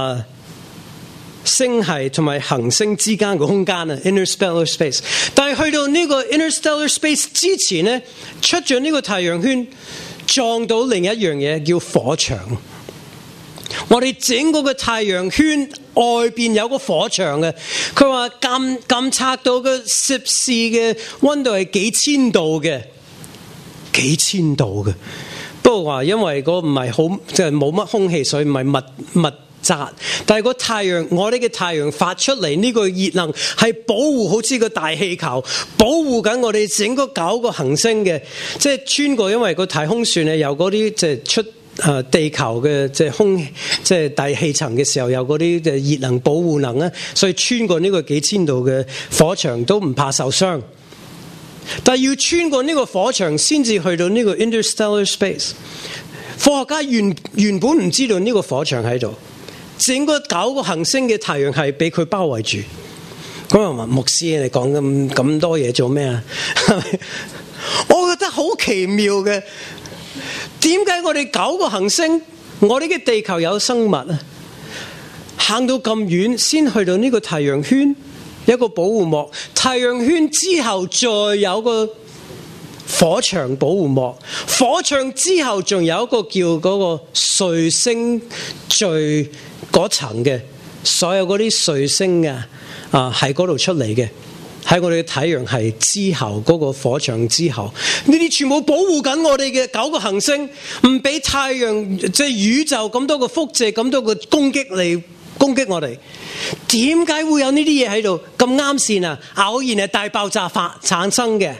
星系同埋行星之間嘅空間啊 interstellar space。但係去到呢個 interstellar space 之前咧，出咗呢個太陽圈，撞到另一樣嘢叫火牆。我哋整個太陽圈外邊有個火牆嘅，佢話監測到個攝氏嘅溫度係幾千度嘅，幾千度嘅。不過話因為嗰唔係好即係冇乜空氣，所以唔係密集。但係個太陽，我哋嘅太陽發出嚟呢個熱能係保護，好似個大氣球保護緊我哋整個9個行星嘅，即係穿過。因為個太空船咧有嗰啲即係出地球嘅即係空即係大氣層嘅時候有嗰啲嘅熱能保護能啊，所以穿過呢個幾千度嘅火牆都唔怕受傷。但係要穿過呢個火牆先至去到呢個 interstellar space。科學家原本唔知道呢個火牆喺度。整個9個行星嘅太陽系被佢包圍住。咁又話牧師，你講咁多嘢做咩啊？我覺得好奇妙嘅，點解我哋9個行星，我哋嘅地球有生物啊？行到咁遠先去到呢個太陽圈，一個保護膜。太陽圈之後再有個火牆保護膜，火牆之後仲有一個叫嗰個彗星最嗰層嘅，所有嗰啲彗星啊喺嗰度出嚟嘅，喺我哋嘅太陽系之後嗰個火牆之後，呢啲全部保護緊我哋嘅9個行星，唔俾太陽即係宇宙咁多個輻射咁多個攻擊嚟攻擊我哋。點解會有呢啲嘢喺度咁啱線啊？偶然係大爆炸產生嘅。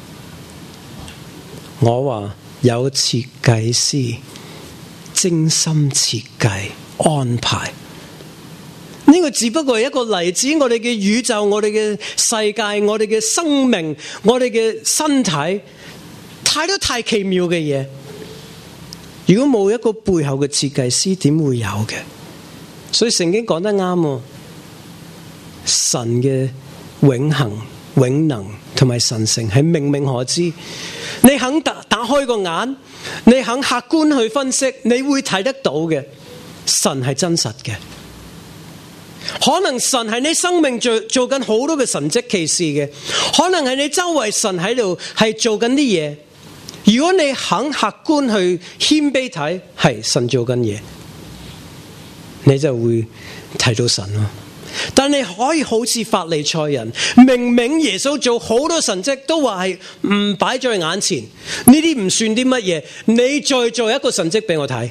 我話有設計師精心設計安排，呢個只不過係一個例子。我哋嘅宇宙，我哋嘅世界，我哋嘅生命，我哋嘅身體，太多太奇妙嘅嘢。如果冇一個背後嘅設計師，點會有嘅？所以聖經講得啱，神嘅永恆、永能同埋神性係明明可知。你肯打開個眼，你肯客觀去分析，你會睇得到嘅。神係真實嘅，可能神係你生命做緊好多嘅神蹟奇事嘅，可能係你周圍神喺度係做緊啲嘢。如果你肯客觀去謙卑睇，係神做緊嘢，你就會睇到神咯。但你可以好似法利賽人，明明耶穌做好多神蹟，都話係唔擺在眼前，呢啲唔算啲乜嘢。你再做一個神蹟俾我睇，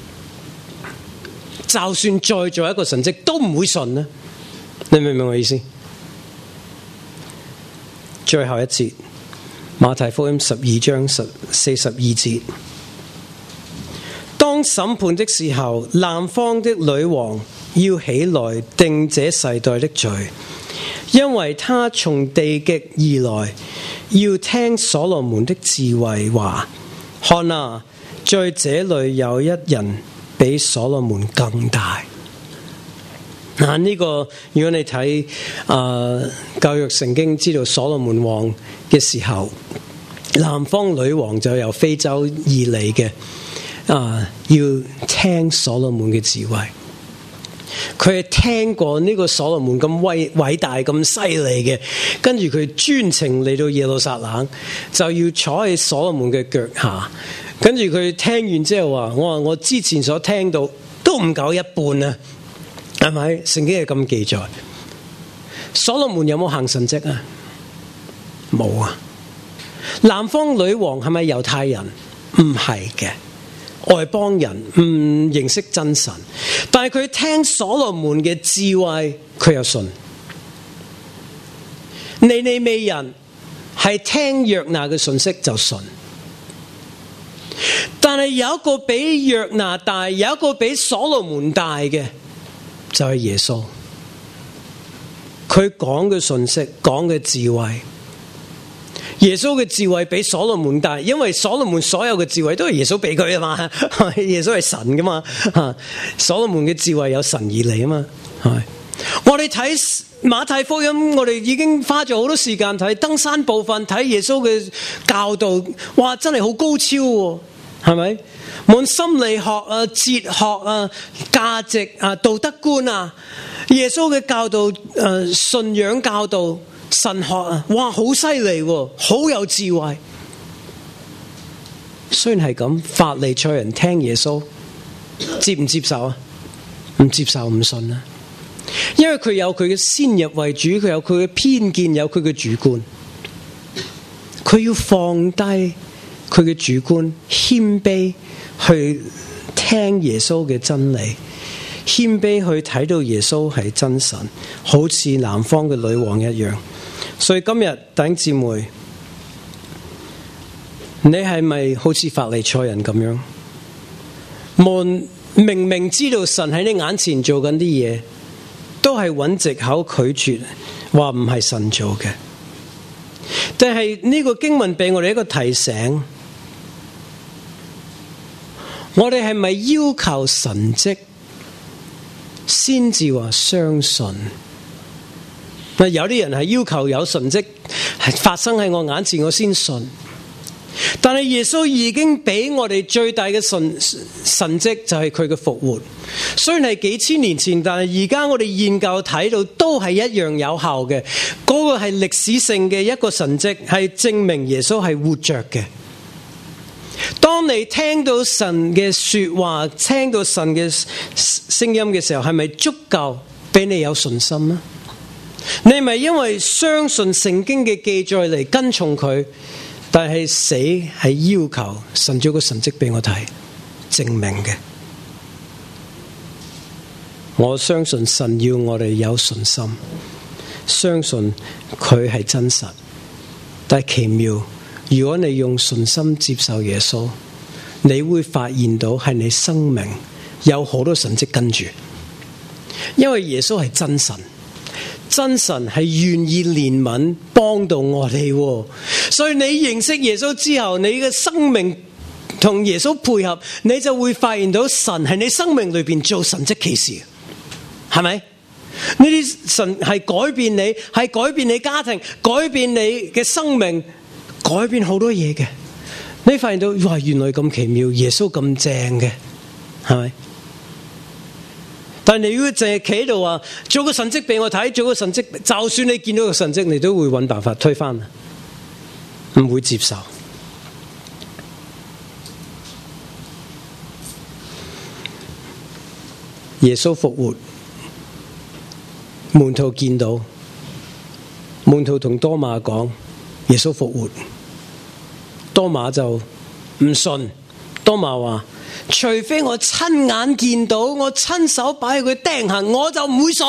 就算再做一個神蹟，都唔會信啦。你明唔明我意思？最後一節，馬太福音12章42節。當審判的時候，南方的女王要起來定這世代的罪，因為他從地極而來，要聽所羅門的智慧話。看啊，在這裏有一人比所羅門更大。呢個如果你睇舊約聖經，知道所羅門王嘅時候，南方女王就由非洲而嚟嘅。要聽所羅門嘅智慧，佢係聽過呢個所羅門咁偉大咁犀利嘅，跟住佢專程嚟到耶路撒冷，就要坐喺所羅門嘅腳下，跟住佢聽完之後話：我之前所聽到都唔夠一半啊，係咪？聖經係咁記載。所羅門有冇行神蹟啊？冇啊。南方女王係咪猶太人？唔係嘅。 外邦人唔認識真神，但係佢聽所羅門嘅智慧，佢又信。尼尼微人係聽約拿嘅信息就信，但係有一個比約拿大，有一個比所羅門大嘅，就係耶穌。佢講嘅信息，講嘅智慧，耶穌嘅智慧比所羅門大，因為所羅門所有嘅智慧都係耶穌俾佢啊嘛，耶穌係神噶嘛，所羅門嘅智慧有神而嚟啊嘛。係我哋睇馬太福音，我哋已經花咗好多時間睇登山部分，睇耶穌嘅教導，哇，真係好高超喎，係咪？無論心理學啊、哲學啊、價值啊、道德觀啊，耶穌嘅教導、信仰教導、神學啊，哇，好犀利喎，好有智慧。雖然係咁，法利賽人聽耶穌接唔接受啊？唔接受，唔信啊！因為佢有佢嘅先入為主，佢有佢嘅偏見，有佢嘅主觀，佢要放低佢嘅主觀，謙卑去聽耶穌嘅真理，謙卑去睇到耶穌係真神，好似南方嘅女王一樣。所以今日弟兄姊妹，你係咪好似法利賽人咁樣？明明知道神喺你眼前做緊啲嘢，都係揾藉口拒絕，話唔係神做嘅。但係呢個經文俾我哋一個提醒，我哋係咪要求神蹟先至話相信？有啲人係要求有神蹟係發生喺我眼前我先信，但係耶穌已經俾我哋最大嘅神蹟就係佢嘅復活。雖然係幾千年前，但係而家我哋研究睇到都係一樣有效嘅。嗰個係歷史性嘅一個神蹟，係證明耶穌係活着嘅。當你聽到神嘅說話，聽到神嘅聲音嘅時候，係咪足夠俾你有信心呢？你係咪因為相信聖經嘅記載嚟跟從佢，但係死係要求神做個神蹟俾我睇，證明嘅？我相信神要我哋有信心，相信佢係真實。但係奇妙，如果你用信心接受耶穌，你會發現到係你生命有好多神蹟跟住，因為耶穌係真神。真神係願意憐憫幫到我哋，所以你認識耶穌之後，你嘅生命同耶穌配合，你就會發現到神係你生命裏邊做神蹟奇事，係咪？呢啲神係改變你，係改變你家庭，改變你嘅生命，改變好多嘢嘅。你發現到哇，原來咁奇妙，耶穌咁正嘅，係咪？但係你如果淨係企喺度話做個神蹟俾我睇，做個神蹟，就算你見到個神蹟，你都會揾辦法推翻，唔會接受。耶穌復活，門徒見到，門徒同多馬講耶穌復活，多馬就唔信。多馬話，除非我親眼見到，我親手擺喺佢釘痕，我就唔會信。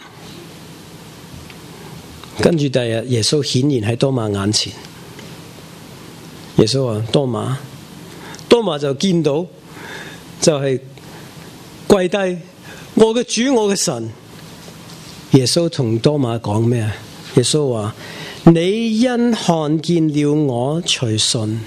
跟住第二日，耶穌顯然喺多馬眼前。耶穌話：多馬，多馬就見到，就係跪低，我嘅主，我嘅神。耶穌同多馬講咩啊？耶穌話：你因看見了我才信。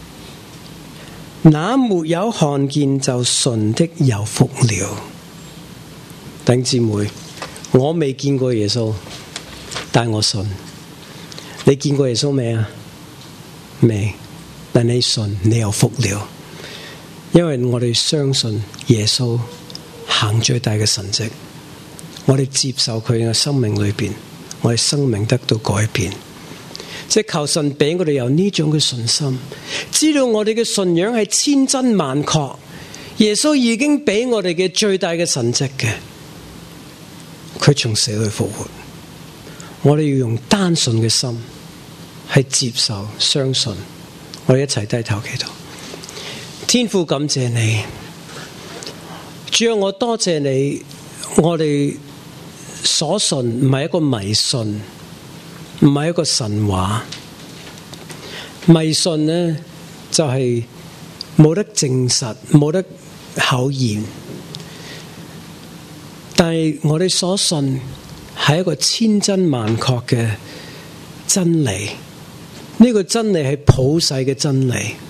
那沒有看見就信的有福了。弟兄姊妹，我未見過耶穌，但我信。你見過耶穌未啊？未，但你信，你有福了。因為我哋相信耶穌行最大嘅神蹟，我哋接受佢嘅生命裏邊，我哋生命得到改變。即係求神俾我哋有呢種嘅信心，知道我哋嘅信仰係千真萬確，耶穌已經俾我哋嘅最大嘅神蹟嘅，佢從死裏復活。我哋要用單純嘅心去接受、相信。我哋一齊低頭祈禱。 天父感謝你，主啊，我多謝你，我哋所信唔係一個迷信，唔係一個神話。迷信呢，就係冇得證實，冇得考驗。但係我哋所信係一個千真萬確嘅真理，呢個真理係普世嘅真理。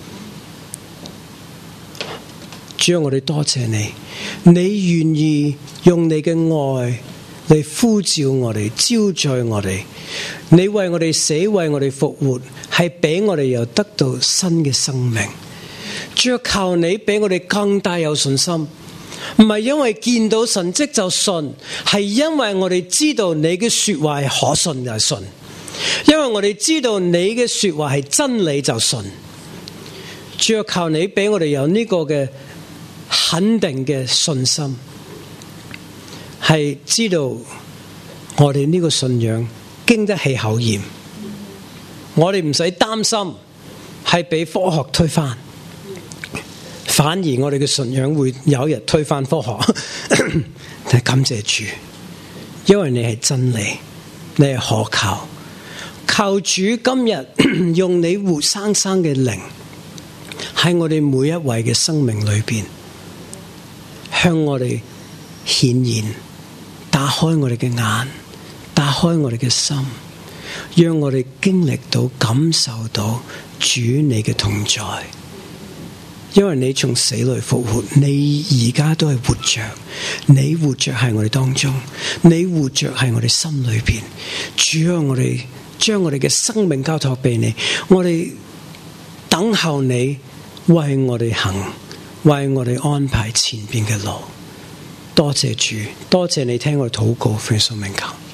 主啊，我哋多謝你，你願意用你嘅愛嚟呼召我哋，招載我哋，你為我哋死，為我哋復活，係俾我哋又得到新嘅生命。主啊，靠你俾我哋更大有信心，唔係因為見到神蹟就信，係因為我哋知道你嘅說話係可信就信，因為我哋知道你嘅說話係真理就信。主啊，靠你俾我哋有呢個嘅肯定嘅信心，係知道我哋呢個信仰經得起考驗，我哋唔使擔心係俾科學推翻，反而我哋嘅信仰會有一日推翻科學。但係感謝主，因為你係真理，你係可靠。靠主今日用你活生生嘅靈喺我哋每一位嘅生命裏邊，向我哋顯現，打開我哋嘅眼，打開我哋嘅心，讓我哋經歷到、感受到主你嘅同在。因為你從死裏復活，你而家都係活着，你活着喺我哋當中，你活着喺我哋心裏邊。主啊，我哋將我哋嘅生命交託俾你，我哋等候你為我哋行，為我哋安排前邊嘅路。多謝主，多謝你聽我哋禱告，奉耶穌名求。